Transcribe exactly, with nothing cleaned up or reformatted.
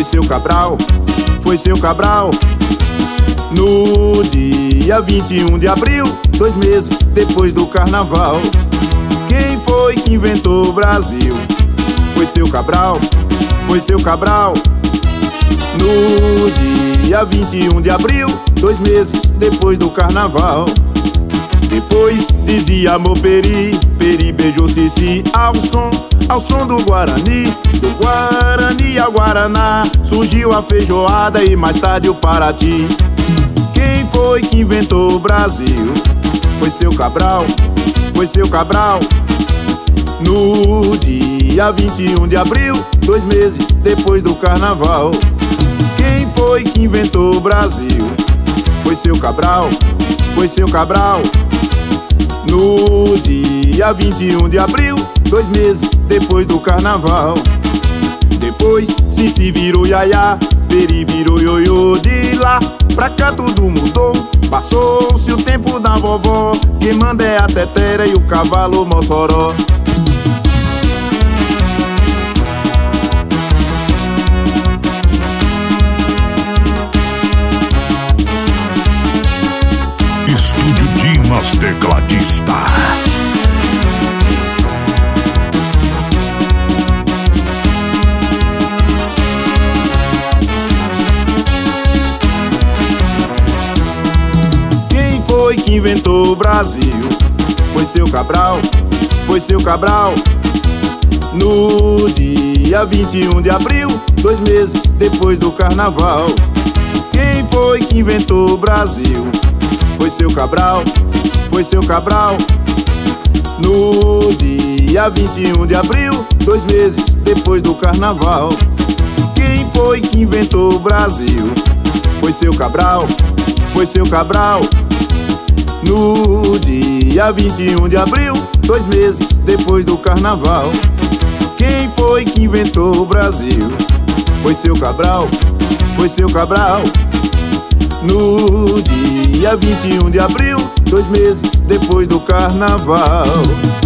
foi seu Cabral, foi seu Cabral. No dia vinte e um de abril, dois meses depois do carnaval. Quem foi que inventou o Brasil? Foi seu Cabral, foi seu Cabral. No dia vinte e um de abril, dois meses depois do carnaval. Depois dizia amor peri, peri beijou Cici, ao som, ao som do Guarani. Do Guarani ao Guaraná surgiu a feijoada e mais tarde o Paraty. Quem foi que inventou o Brasil? Foi seu Cabral, foi seu Cabral. No dia vinte e um de abril, dois meses depois do carnaval. Quem foi que inventou o Brasil? Foi seu Cabral, foi seu Cabral. No dia vinte e um de abril, dois meses depois do carnaval. Depois Cici virou Yaya, Peri virou Ioiô. De lá pra cá tudo mudou, passou-se o tempo da vovó. Quem manda é a tetera e o cavalo Mossoró. Estúdio Dimas Tecladista. Quem foi que inventou o Brasil? Foi seu Cabral, foi seu Cabral. No dia vinte e um de abril, dois meses depois do carnaval. Quem foi que inventou o Brasil? Foi seu Cabral, foi seu Cabral. No dia vinte e um de abril, dois meses depois do carnaval. Quem foi que inventou o Brasil? Foi seu Cabral, foi seu Cabral. No dia vinte e um de abril, dois meses depois do carnaval. Quem foi que inventou o Brasil? Foi seu Cabral, foi seu Cabral. No dia vinte e um de abril, dois meses depois do carnaval.